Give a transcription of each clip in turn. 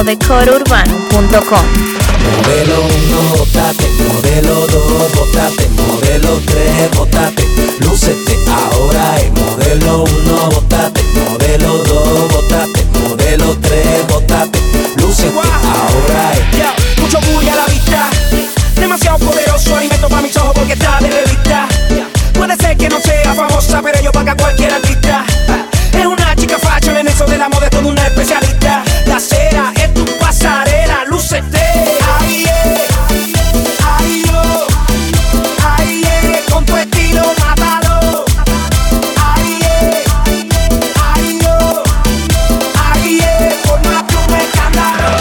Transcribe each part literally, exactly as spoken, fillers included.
de coro urbano punto com. Modelo uno, bótate, modelo dos, bótate, modelo tres, bótate, lúcete ahora es modelo uno, bótate, modelo dos, bótate, modelo tres, bótate, lúcete ahora es. Yeah, mucho bully a la vista, demasiado poderoso, alimento para mis ojos porque está de revista. Puede ser que no sea famosa, pero yo paga cualquier artista. Es una chica fashion, en eso de la moda es toda una especialista. La cera es tu pasarela, lúcete. Ahí es, ahí yo, ahí es, con tu estilo mátalo. Ahí es, ahí yo, ahí es, formate un escándalo.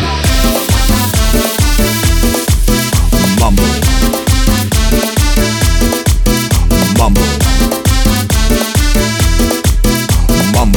Mambo. Mambo. Mambo.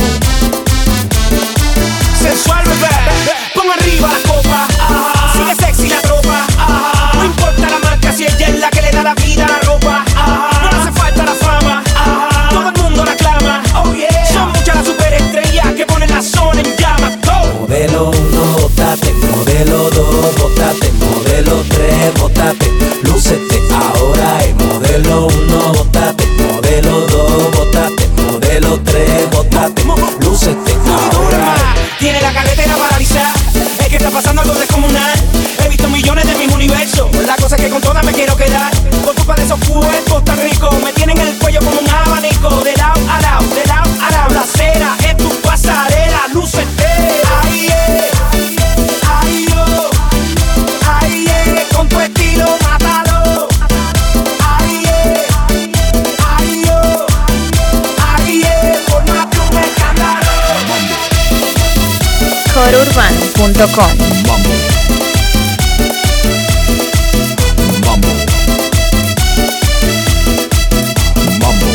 Sensual, bebé, pon arriba la copa. Ajá. Sigue sexy la tropa. Ajá. No importa la marca si ella es la que le da la vida a la ropa. Ajá. No le hace falta la fama. Ajá. Todo el mundo la aclama. Oh yeah. Son muchas las superestrellas que ponen la zona en llamas. Go. Modelo uno, bótate, modelo dos, bótate, modelo tres, bótate, lúcete ahora es modelo uno, bótate, modelo dos, bótate, modelo tres, bótate, lúcete ahora es. Tiene la carretera paralizada. Es que está pasando algo descomunal. He visto millones de mis universos. La cosa es que con todas me quiero quedar. Por culpa de esos cuerpos tan ricos, me tienen el cuello como un abanico. De lado a lado, de lado a lado. La cera es tu pasarela, lúcete. Ahí es, ahí yo, ahí es, con tu estilo mátalo. Ahí es, ahí yo, ahí es, formate un escándalo. coro urbano punto com. Mambo. Mambo. Mambo.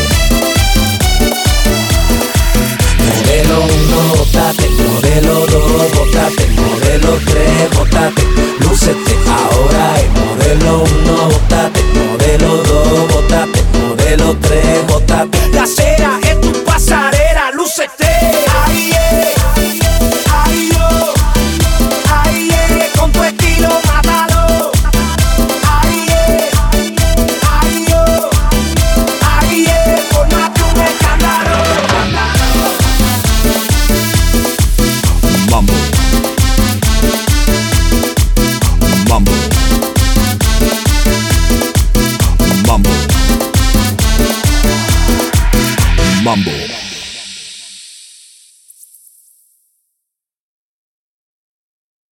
Modelo uno, bótate, modelo dos, bótate, modelo tres, bótate, lúcete ahora es modelo uno, bótate, modelo dos, bótate, modelo tres, bótate. La cera es tu pasarela, lúcete. Ahí es, ahí yo, ahí es, con tu estilo mátalo. Ahí es, ahí yo, ahí es, formate un escándalo. Mambo. Mambo. Mambo. Mambo.